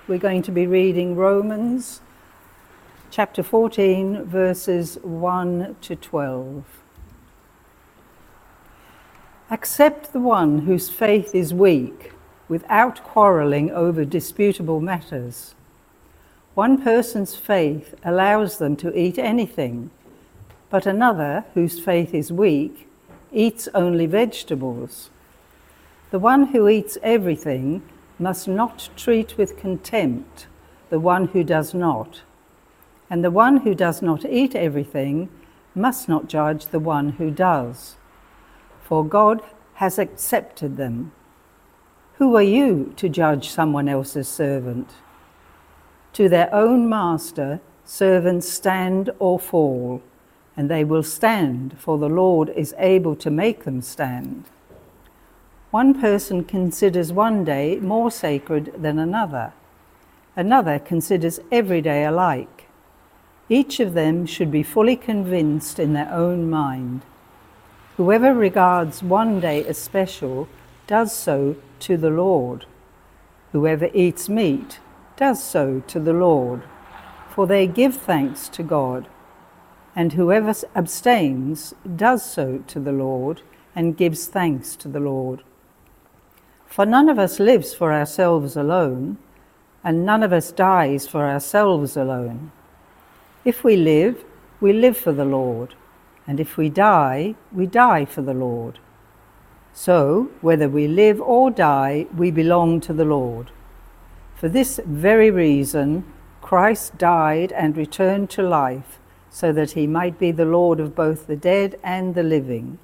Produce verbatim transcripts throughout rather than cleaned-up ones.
we're going to be reading Romans chapter fourteen, verses one to twelve. Accept the one whose faith is weak, without quarrelling over disputable matters. One person's faith allows them to eat anything, but another, whose faith is weak, eats only vegetables. The one who eats everything must not treat with contempt the one who does not, and the one who does not eat everything must not judge the one who does, for God has accepted them. Who are you to judge someone else's servant? To their own master, servants stand or fall, and they will stand, for the Lord is able to make them stand. One person considers one day more sacred than another. Another considers every day alike. Each of them should be fully convinced in their own mind. Whoever regards one day as special does so to the Lord. Whoever eats meat does so to the Lord, for they give thanks to God. And whoever abstains does so to the Lord and gives thanks to the Lord. For none of us lives for ourselves alone, and none of us dies for ourselves alone. If we live, we live for the Lord, and if we die, we die for the Lord. So, whether we live or die, we belong to the Lord. For this very reason, Christ died and returned to life, so that he might be the Lord of both the dead and the living.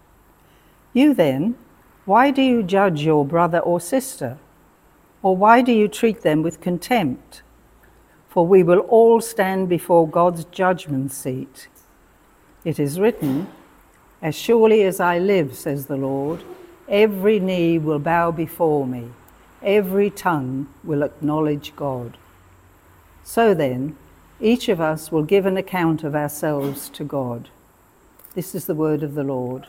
You then, why do you judge your brother or sister? Or why do you treat them with contempt? For we will all stand before God's judgment seat. It is written, "As surely as I live, says the Lord, every knee will bow before me, every tongue will acknowledge God." So then, each of us will give an account of ourselves to God. This is the word of the Lord.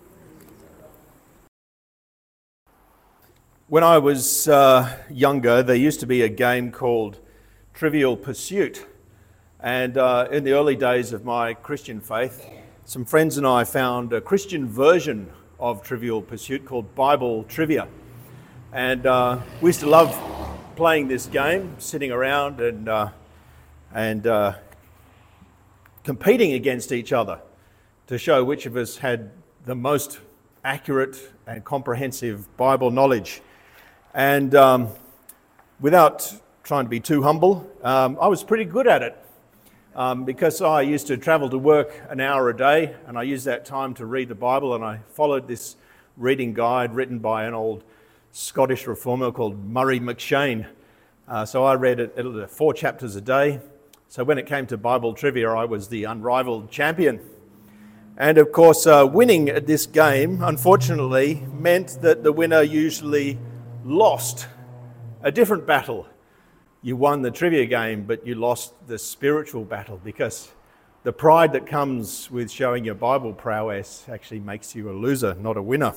When I was uh, younger, there used to be a game called Trivial Pursuit. And uh, in the early days of my Christian faith, some friends and I found a Christian version of Trivial Pursuit called Bible Trivia. And uh, we used to love playing this game, sitting around and uh, and uh, competing against each other to show which of us had the most accurate and comprehensive Bible knowledge. And um, without trying to be too humble, um, I was pretty good at it um, because I used to travel to work an hour a day, and I used that time to read the Bible, and I followed this reading guide written by an old Scottish reformer called Murray McShane. Uh, so I read it, it four chapters a day. So when it came to Bible trivia, I was the unrivaled champion. And of course, uh, winning at this game, unfortunately, meant that the winner usually lost a different battle. You won the trivia game, but you lost the spiritual battle, because the pride that comes with showing your Bible prowess actually makes you a loser, not a winner.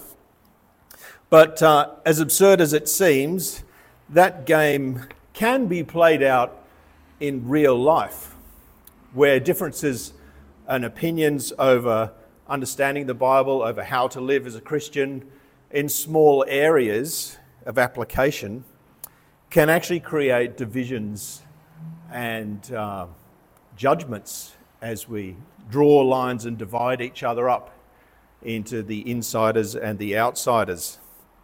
But uh, as absurd as it seems, that game can be played out in real life, where differences and opinions over understanding the Bible, over how to live as a Christian in small areas of application can actually create divisions and uh, judgments as we draw lines and divide each other up into the insiders and the outsiders.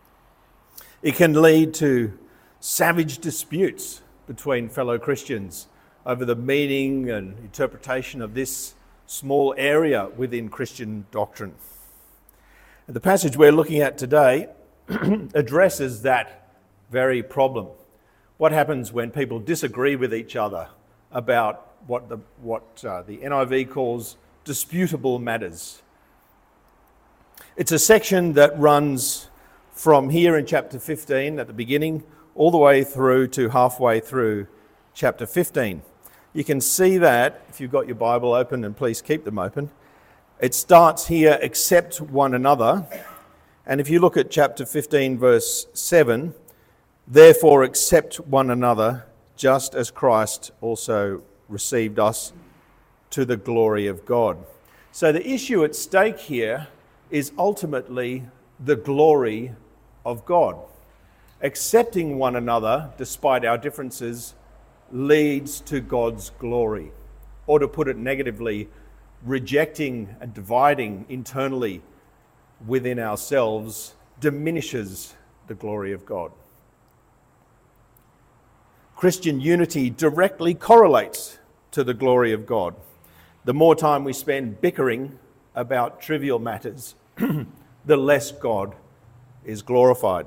It can lead to savage disputes between fellow Christians over the meaning and interpretation of this small area within Christian doctrine. And the passage we're looking at today addresses that very problem. What happens when people disagree with each other about what the what uh, the N I V calls disputable matters? It's a section that runs from here in chapter fifteen at the beginning all the way through to halfway through chapter fifteen. You can see that if you've got your Bible open, and please keep them open. It starts here, accept one another. And if you look at chapter fifteen, verse seven, therefore accept one another, just as Christ also received us to the glory of God. So the issue at stake here is ultimately the glory of God. Accepting one another despite our differences leads to God's glory. Or to put it negatively, rejecting and dividing internally within ourselves diminishes the glory of God. Christian unity directly correlates to the glory of God. The more time we spend bickering about trivial matters, the less God is glorified.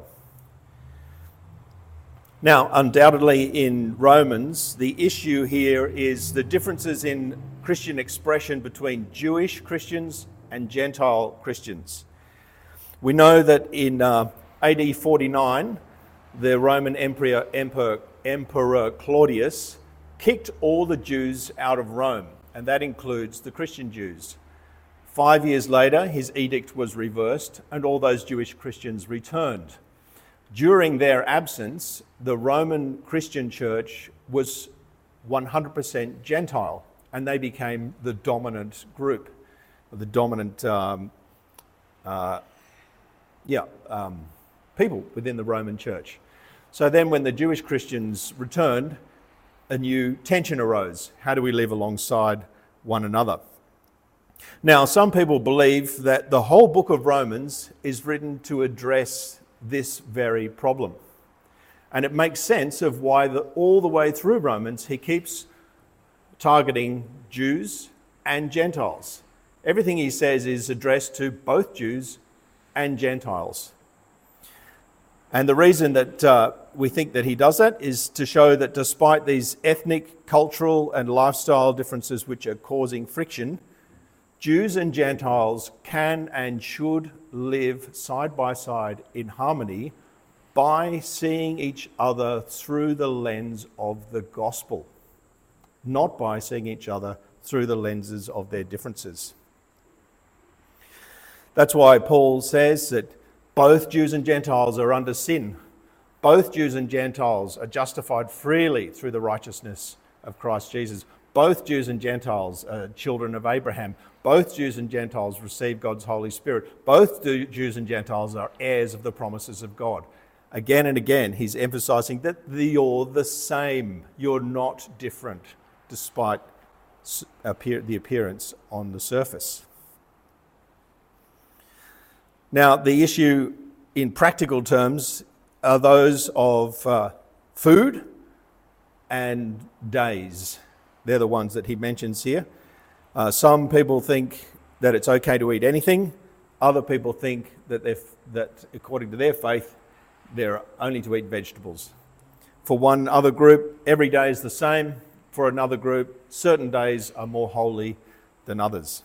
Now, undoubtedly in Romans, the issue here is the differences in Christian expression between Jewish Christians and Gentile Christians. We know that in uh, A D forty-nine, the Roman Emperor, Emperor, Emperor Claudius kicked all the Jews out of Rome, and that includes the Christian Jews. Five years later, his edict was reversed, and all those Jewish Christians returned. During their absence, the Roman Christian church was one hundred percent Gentile, and they became the dominant group, the dominant um, uh, yeah, um, people within the Roman church. So then when the Jewish Christians returned, a new tension arose. How do we live alongside one another? Now, some people believe that the whole book of Romans is written to address this very problem. And it makes sense of why the, all the way through Romans he keeps targeting Jews and Gentiles. Everything he says is addressed to both Jews and Gentiles. And the reason that uh, we think that he does that is to show that despite these ethnic, cultural and lifestyle differences which are causing friction, Jews and Gentiles can and should live side by side in harmony by seeing each other through the lens of the gospel, not by seeing each other through the lenses of their differences. That's why Paul says that both Jews and Gentiles are under sin. Both Jews and Gentiles are justified freely through the righteousness of Christ Jesus. Both Jews and Gentiles are children of Abraham. Both Jews and Gentiles receive God's Holy Spirit. Both Jews and Gentiles are heirs of the promises of God. Again and again, he's emphasizing that you're the same. You're not different, despite the appearance on the surface. Now, the issue in practical terms are those of uh, food and days. They're the ones that he mentions here. Uh, some people think that it's okay to eat anything. Other people think that, that according to their faith, they're only to eat vegetables. For one other group, every day is the same. For another group, certain days are more holy than others.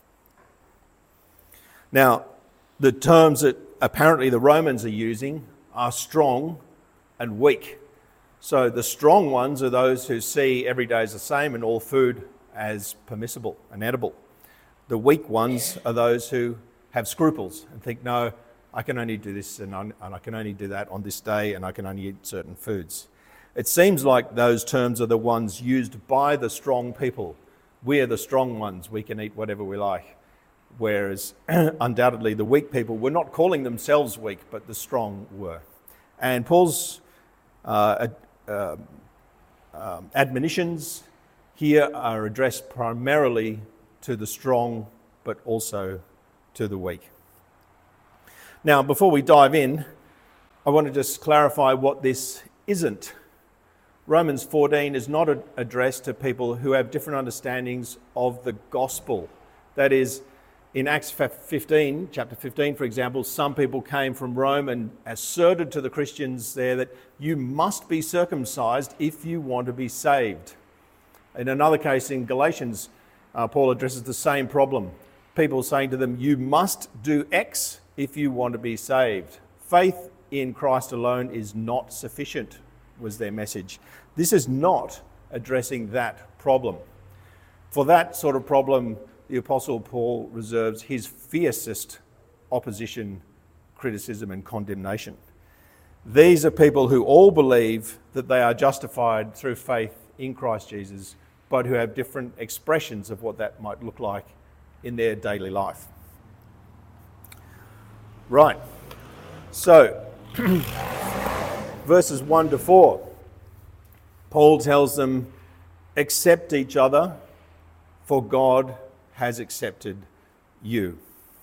Now, the terms that apparently the Romans are using are strong and weak. So the strong ones are those who see every day as the same and all food as permissible and edible. The weak ones are those who have scruples and think, no, I can only do this and I can only do that on this day and I can only eat certain foods. It seems like those terms are the ones used by the strong people. We are the strong ones, we can eat whatever we like. Whereas undoubtedly the weak people were not calling themselves weak, but the strong were. And Paul's uh, uh, um, admonitions here are addressed primarily to the strong, but also to the weak. Now, before we dive in, I want to just clarify what this isn't. Romans fourteen is not addressed to people who have different understandings of the gospel. That is, in Acts fifteen, chapter fifteen, for example, some people came from Rome and asserted to the Christians there that you must be circumcised if you want to be saved. In another case, in Galatians, uh, Paul addresses the same problem. People saying to them, you must do X if you want to be saved. Faith in Christ alone is not sufficient, was their message. This is not addressing that problem. For that sort of problem, the Apostle Paul reserves his fiercest opposition, criticism and condemnation. These are people who all believe that they are justified through faith in Christ Jesus, but who have different expressions of what that might look like in their daily life. Right. So, verses one to four, Paul tells them, accept each other, for God has accepted you.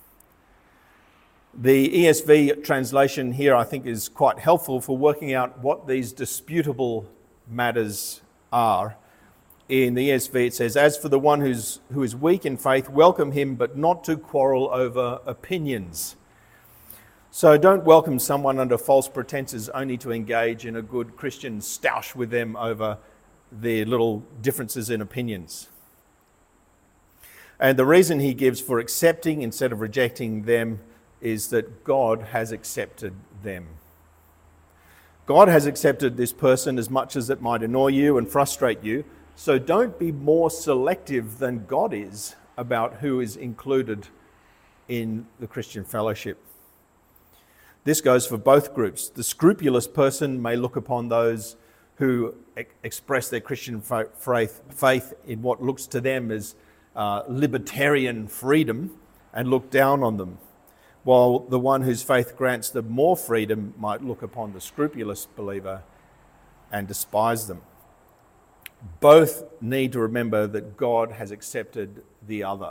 The E S V translation here, I think, is quite helpful for working out what these disputable matters are. In the E S V it says, as for the one who's, who is weak in faith, welcome him, but not to quarrel over opinions. So don't welcome someone under false pretenses only to engage in a good Christian stoush with them over their little differences in opinions. And the reason he gives for accepting instead of rejecting them is that God has accepted them. God has accepted this person as much as it might annoy you and frustrate you, so don't be more selective than God is about who is included in the Christian fellowship. This goes for both groups. The scrupulous person may look upon those who ex- express their Christian faith, faith in what looks to them as uh, libertarian freedom and look down on them, while the one whose faith grants them more freedom might look upon the scrupulous believer and despise them. Both need to remember that God has accepted the other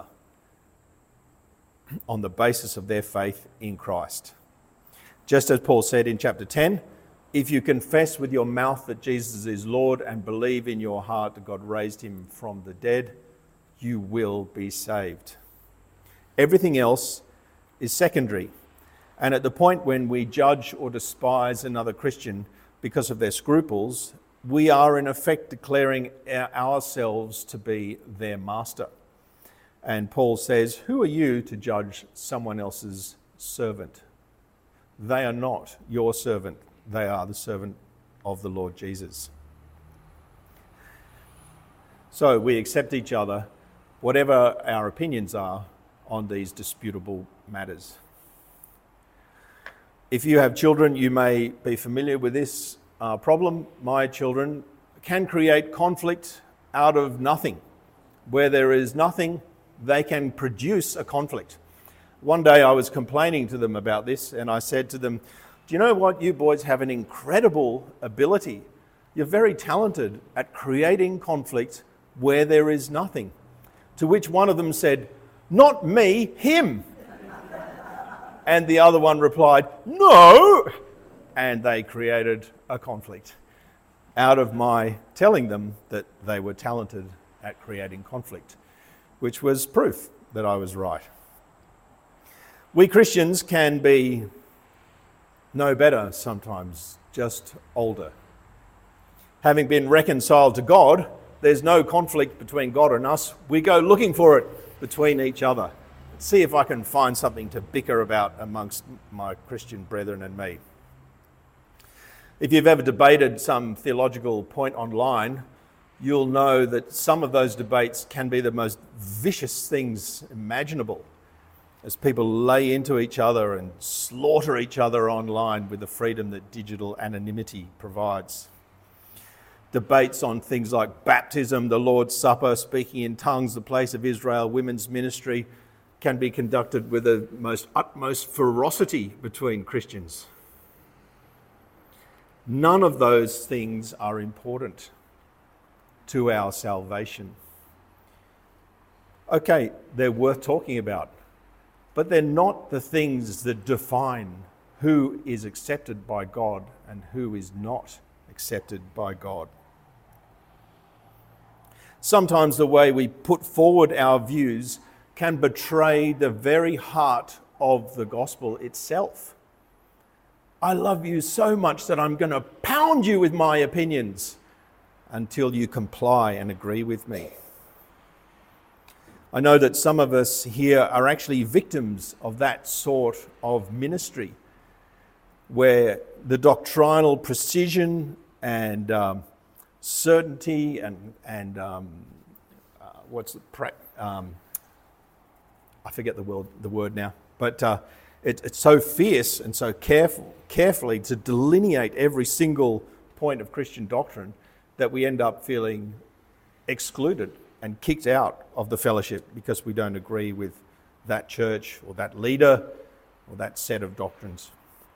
on the basis of their faith in Christ. Just as Paul said in chapter ten, if you confess with your mouth that Jesus is Lord and believe in your heart that God raised him from the dead, you will be saved. Everything else is secondary. And at the point when we judge or despise another Christian because of their scruples, we are in effect declaring ourselves to be their master. And Paul says, who are you to judge someone else's servant? They are not your servant. They are the servant of the Lord Jesus. So we accept each other, whatever our opinions are on these disputable matters. If you have children, you may be familiar with this uh, problem. My children can create conflict out of nothing. Where there is nothing, they can produce a conflict. One day I was complaining to them about this, and I said to them, do you know what? You boys have an incredible ability. You're very talented at creating conflict where there is nothing. To which one of them said, not me, him. And the other one replied, no. And they created a conflict out of my telling them that they were talented at creating conflict, which was proof that I was right. We Christians can be no better sometimes, just older. Having been reconciled to God, there's no conflict between God and us. We go looking for it between each other. See if I can find something to bicker about amongst my Christian brethren and me. If you've ever debated some theological point online, you'll know that some of those debates can be the most vicious things imaginable, as people lay into each other and slaughter each other online with the freedom that digital anonymity provides. Debates on things like baptism, the Lord's Supper, speaking in tongues, the place of Israel, women's ministry, can be conducted with the most utmost ferocity between Christians. None of those things are important to our salvation. Okay, they're worth talking about, but they're not the things that define who is accepted by God and who is not accepted by God. Sometimes the way we put forward our views can betray the very heart of the gospel itself. I love you so much that I'm going to pound you with my opinions until you comply and agree with me. I know that some of us here are actually victims of that sort of ministry, where the doctrinal precision and um, certainty and and um, uh, what's the pra- um, I forget the word the word now, but uh, it, it's so fierce and so careful, carefully to delineate every single point of Christian doctrine that we end up feeling excluded and kicked out of the fellowship because we don't agree with that church or that leader or that set of doctrines.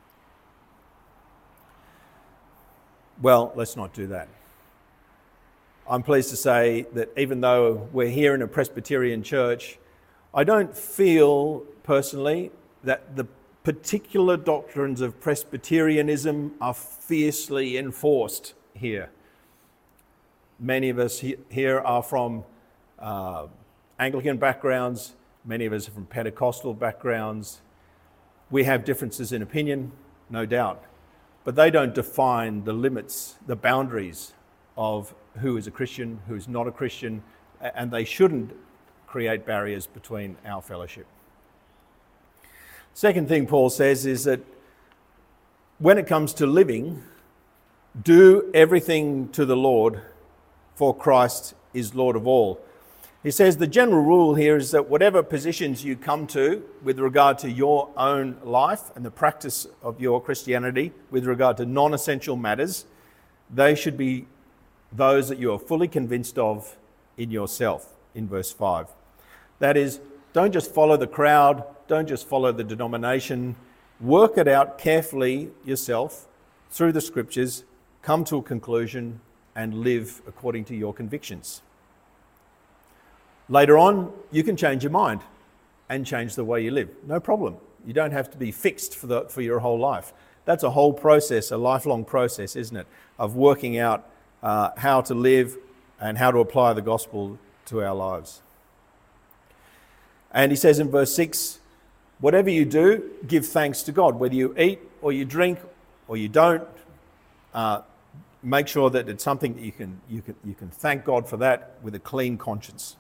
Well, let's not do that. I'm pleased to say that even though we're here in a Presbyterian church, I don't feel personally that the particular doctrines of Presbyterianism are fiercely enforced here. Many of us he- here are from uh, Anglican backgrounds, many of us are from Pentecostal backgrounds. We have differences in opinion, no doubt, but they don't define the limits, the boundaries of who is a Christian, who is not a Christian, and they shouldn't create barriers between our fellowship. Second thing Paul says is that when it comes to living, do everything to the Lord, for Christ is Lord of all. He says the general rule here is that whatever positions you come to with regard to your own life and the practice of your Christianity with regard to non-essential matters, they should be those that you are fully convinced of in yourself, in verse five. That is, don't just follow the crowd, don't just follow the denomination, work it out carefully yourself through the scriptures, come to a conclusion and live according to your convictions. Later on, you can change your mind and change the way you live. No problem. You don't have to be fixed for the, for your whole life. That's a whole process, a lifelong process, isn't it, of working out uh, how to live and how to apply the gospel to our lives. And he says in verse six, whatever you do, give thanks to God. Whether you eat or you drink or you don't, uh, make sure that it's something that you can, you can, you can thank God for that with a clean conscience.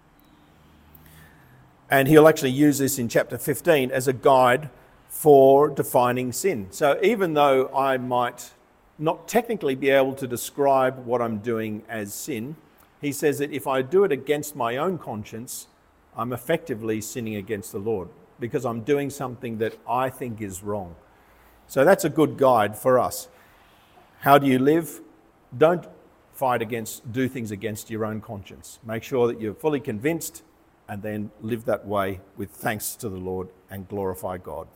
And he'll actually use this in chapter fifteen as a guide for defining sin. So even though I might not technically be able to describe what I'm doing as sin, he says that if I do it against my own conscience, I'm effectively sinning against the Lord because I'm doing something that I think is wrong. So that's a good guide for us. How do you live? Don't fight against, do things against your own conscience. Make sure that you're fully convinced and then live that way with thanks to the Lord and glorify God.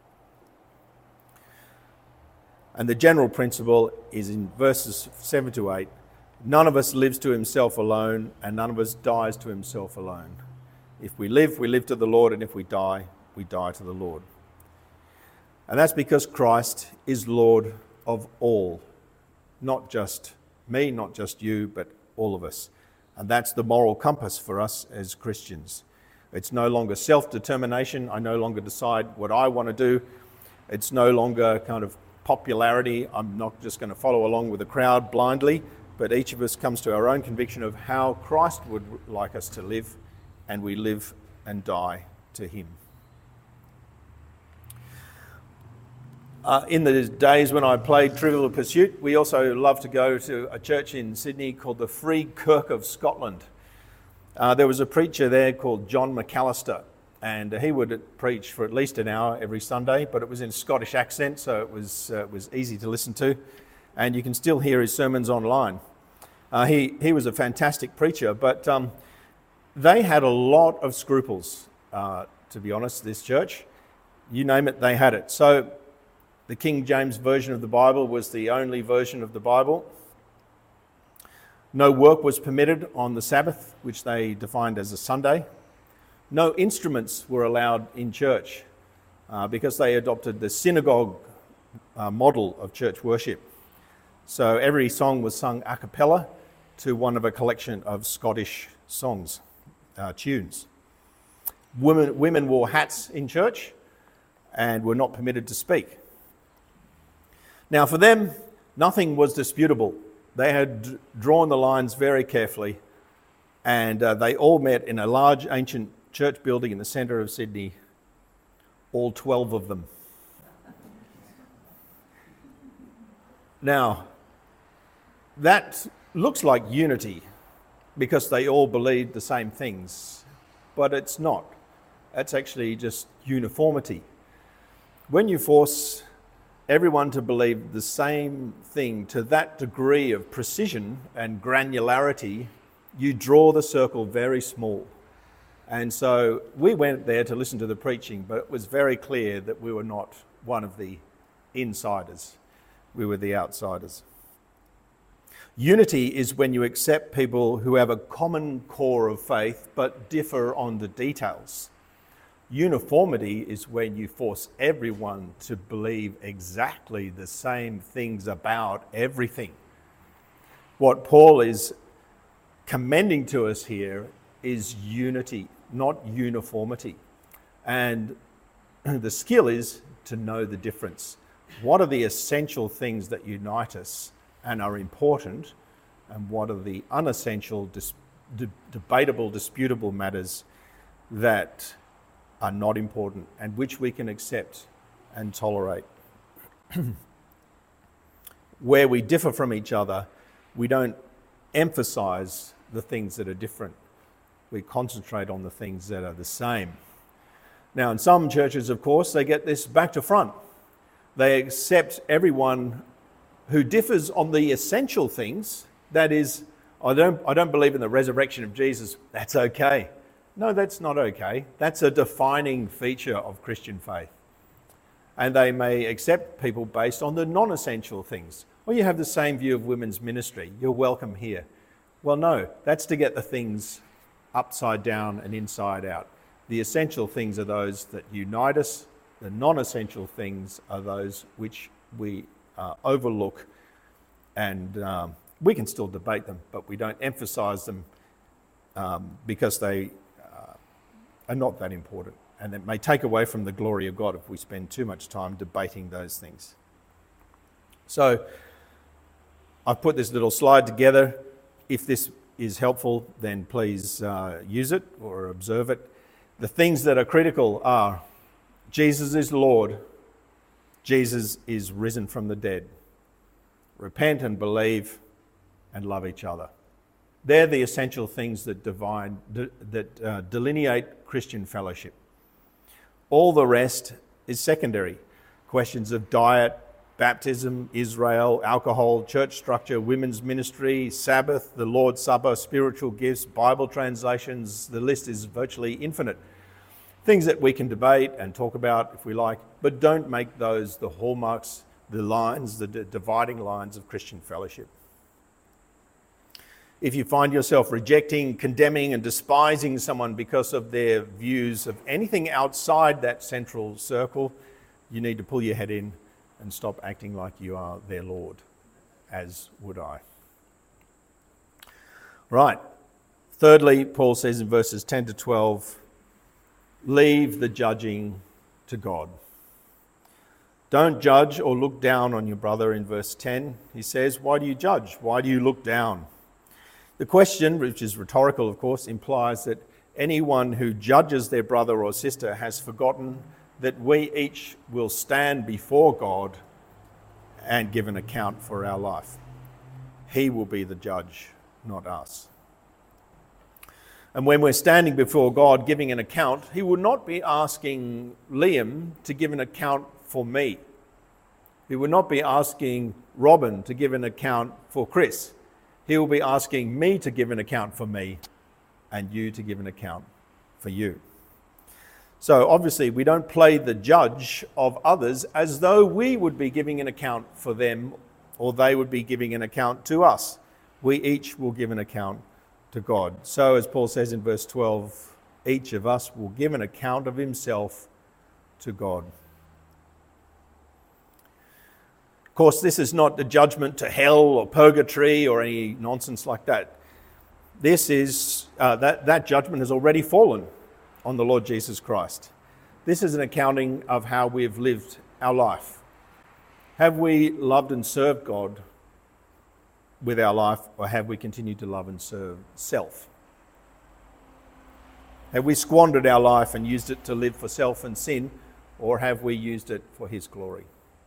And the general principle is in verses seven to eight. None of us lives to himself alone, and none of us dies to himself alone. If we live, we live to the Lord, and if we die, we die to the Lord. And that's because Christ is Lord of all. Not just me, not just you, but all of us. And that's the moral compass for us as Christians. It's no longer self-determination. I no longer decide what I want to do. It's no longer kind of popularity. I'm not just going to follow along with the crowd blindly, but each of us comes to our own conviction of how Christ would like us to live, and we live and die to him. Uh, in the days when I played Trivial Pursuit, we also loved to go to a church in Sydney called the Free Kirk of Scotland. Uh, there was a preacher there called John McAllister, and he would preach for at least an hour every Sunday, but it was in Scottish accent, so it was uh, was easy to listen to, and you can still hear his sermons online. Uh, he, he was a fantastic preacher, but um, they had a lot of scruples, uh, to be honest, this church. You name it, they had it. So the King James Version of the Bible was the only version of the Bible. No work was permitted on the Sabbath, which they defined as a Sunday. No instruments were allowed in church uh, because they adopted the synagogue uh, model of church worship. So every song was sung a cappella to one of a collection of Scottish songs, uh, tunes. Women, women wore hats in church and were not permitted to speak. Now for them, nothing was disputable. They had d- drawn the lines very carefully, and uh, they all met in a large ancient church building in the centre of Sydney, all twelve of them. Now, that looks like unity because they all believed the same things, but it's not. That's actually just uniformity. When you force everyone to believe the same thing to that degree of precision and granularity, you draw the circle very small. And so we went there to listen to the preaching, but it was very clear that we were not one of the insiders. We were the outsiders. Unity is when you accept people who have a common core of faith but differ on the details. Uniformity is when you force everyone to believe exactly the same things about everything. What Paul is commending to us here is unity, not uniformity. And the skill is to know the difference. What are the essential things that unite us and are important, and what are the unessential, dis- de- debatable, disputable matters that are not important and which we can accept and tolerate. Where we differ from each other, we don't emphasize the things that are different. We concentrate on the things that are the same. Now, in some churches, of course, they get this back to front. They accept everyone who differs on the essential things. That is, I don't, I don't believe in the resurrection of Jesus. That's okay. No, that's not okay. That's a defining feature of Christian faith. And they may accept people based on the non-essential things. Well, you have the same view of women's ministry. You're welcome here. Well, no, that's to get the things upside down and inside out. The essential things are those that unite us. The non-essential things are those which we uh, overlook, and um, we can still debate them, but we don't emphasize them um, because they uh, are not that important. And it may take away from the glory of God if we spend too much time debating those things. So I've put this little slide together. If this is helpful, then please uh, use it or observe it. The things that are critical are Jesus is Lord. Jesus is risen from the dead. Repent and believe and love each other. They're the essential things that divine, that uh, delineate Christian fellowship. All the rest is secondary. Questions of diet, baptism, Israel, alcohol, church structure, women's ministry, Sabbath, the Lord's Supper, spiritual gifts, Bible translations. The list is virtually infinite. Things that we can debate and talk about if we like, but don't make those the hallmarks, the lines, the d- dividing lines of Christian fellowship. If you find yourself rejecting, condemning and despising someone because of their views of anything outside that central circle, you need to pull your head in and stop acting like you are their Lord, as would I. Right. Thirdly, Paul says in verses ten to twelve, leave the judging to God. Don't judge or look down on your brother in verse ten. He says, why do you judge? Why do you look down? The question, which is rhetorical, of course, implies that anyone who judges their brother or sister has forgotten that we each will stand before God and give an account for our life. He will be the judge, not us. And when we're standing before God giving an account, he will not be asking Liam to give an account for me. He will not be asking Robin to give an account for Chris. He will be asking me to give an account for me and you to give an account for you. So obviously we don't play the judge of others as though we would be giving an account for them or they would be giving an account to us. We each will give an account to God. So as Paul says in verse twelve, each of us will give an account of himself to God. Of course, this is not the judgment to hell or purgatory or any nonsense like that. This is, uh, that, that judgment has already fallen on the Lord Jesus Christ. This is an accounting of how we've lived our life. Have we loved and served God with our life, or have we continued to love and serve self? Have we squandered our life and used it to live for self and sin, or have we used it for his glory?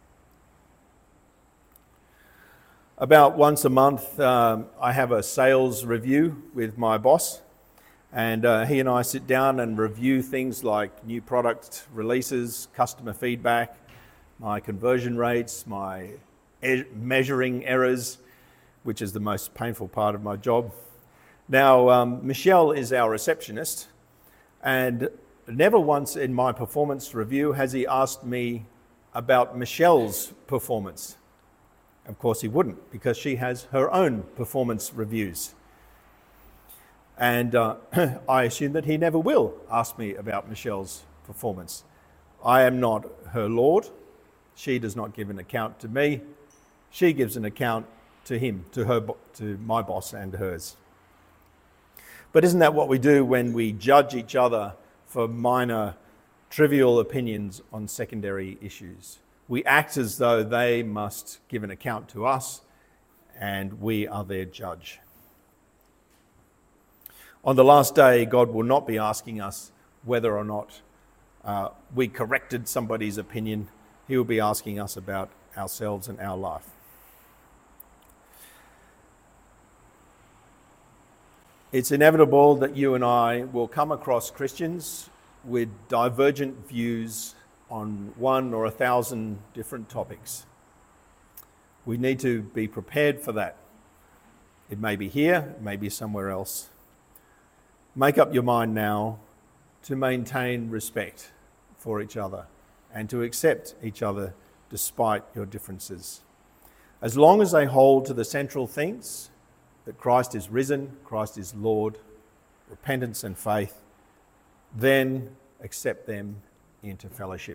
About once a month, um, I have a sales review with my boss, and uh, he and I sit down and review things like new product releases, customer feedback, my conversion rates, my e- measuring errors, which is the most painful part of my job. Now, um, Michelle is our receptionist, and never once in my performance review has he asked me about Michelle's performance. Of course he wouldn't, because she has her own performance reviews. And uh, I assume that he never will ask me about Michelle's performance. I am not her Lord. She does not give an account to me. She gives an account to him, to her, to my boss and hers. But isn't that what we do when we judge each other for minor, trivial opinions on secondary issues? We act as though they must give an account to us and we are their judge. On the last day, God will not be asking us whether or not uh, we corrected somebody's opinion. He will be asking us about ourselves and our life. It's inevitable that you and I will come across Christians with divergent views on one or a thousand different topics. We need to be prepared for that. It may be here, it may be somewhere else. Make up your mind now to maintain respect for each other and to accept each other despite your differences. As long as they hold to the central things, that Christ is risen, Christ is Lord, repentance and faith, then accept them into fellowship.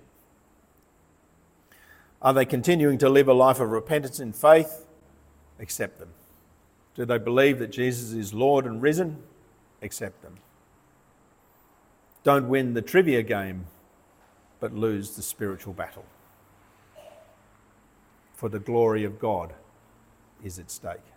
Are they continuing to live a life of repentance and faith? Accept them. Do they believe that Jesus is Lord and risen? Accept them. Don't win the trivia game, but lose the spiritual battle. For the glory of God is at stake.